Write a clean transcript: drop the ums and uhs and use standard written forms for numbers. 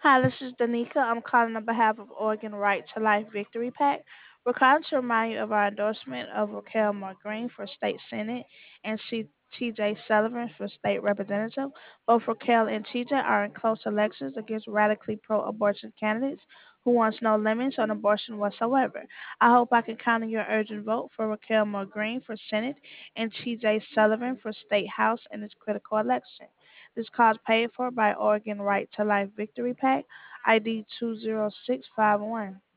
Hi, this is Danica. I'm calling on behalf of Oregon Right to Life Victory PAC. We're calling to remind you of our endorsement of Raquel Moore Green for State Senate and TJ Sullivan for State Representative. Both Raquel and TJ are in close elections against radically pro abortion candidates who wants no limits on abortion whatsoever. I hope I can count on your urgent vote for Raquel Moore Green for Senate and TJ Sullivan for State House in this critical election. This cause paid for by Oregon Right to Life Victory PAC, ID 20651.